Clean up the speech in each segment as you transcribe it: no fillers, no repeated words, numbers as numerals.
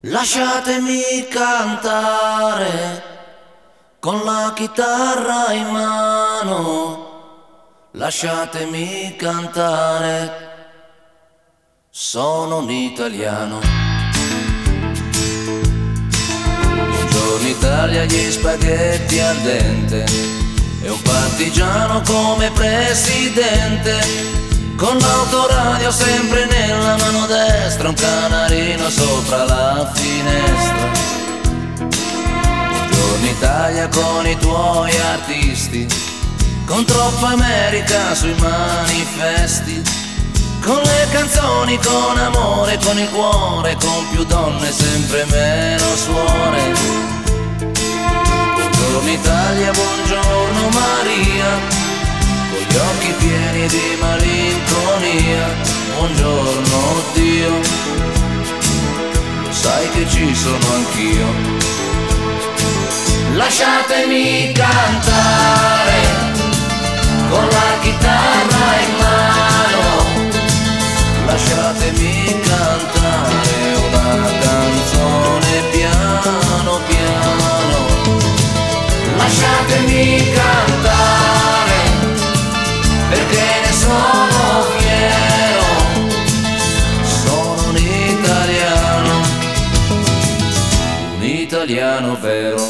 Lasciatemi cantare con la chitarra in mano, lasciatemi cantare, sono un italiano. Buongiorno Italia, gli spaghetti al dente e un partigiano come presidente, con l'autoradio sempre nella mano destra, un canarino sopra la finestra. Buongiorno Italia con i tuoi artisti, con troppa America sui manifesti, con le canzoni, con amore, con il cuore, con più donne, sempre meno suore. Buongiorno Italia, buongiorno Maria, con gli occhi pieni di malinconia. Buongiorno Dio, lo sai che ci sono anch'io. Lasciatemi cantare con la chitarra in mano, lasciatemi cantare una canzone piano piano. Lasciatemi cantare perché ne sono fiero, sono un italiano vero.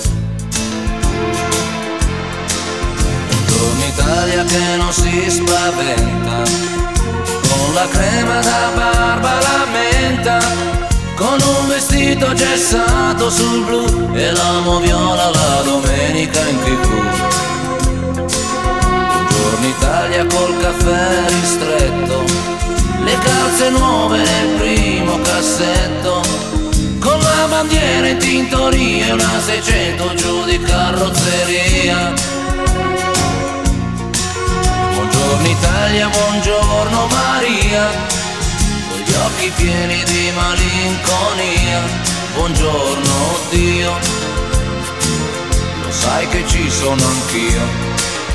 Buongiorno Italia che non si spaventa, con la crema da barba la menta, con un vestito gessato sul blu e l'amo viola la domenica in TV. Buongiorno Italia col caffè ristretto, le calze nuove nel primo cassetto, con la bandiera in tintoria e una 600 giù di carrozzeria. Buongiorno Italia, buongiorno Maria, con gli occhi pieni di malinconia. Buongiorno Dio, lo sai che ci sono anch'io.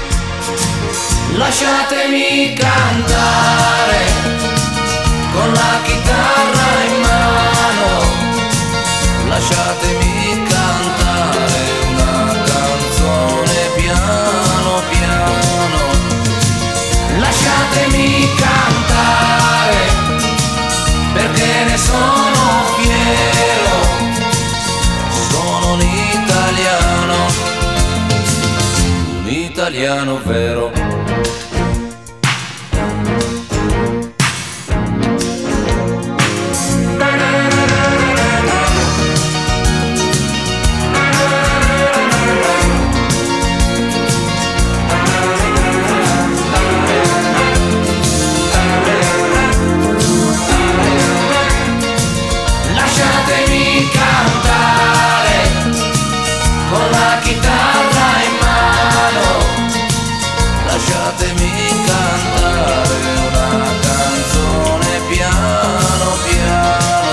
Lasciatemi cantare con la chitarra in mano, lasciatemi cantare una canzone piano piano. Lasciatemi cantare perché ne sono fiero, sono un italiano vero. Lasciatemi cantare con la chitarra in mano, lasciatemi cantare una canzone piano piano.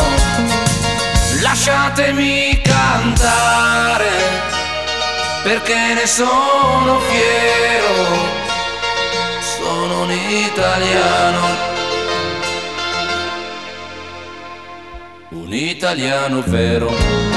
Lasciatemi cantare perché ne sono fiero, sono un italiano vero.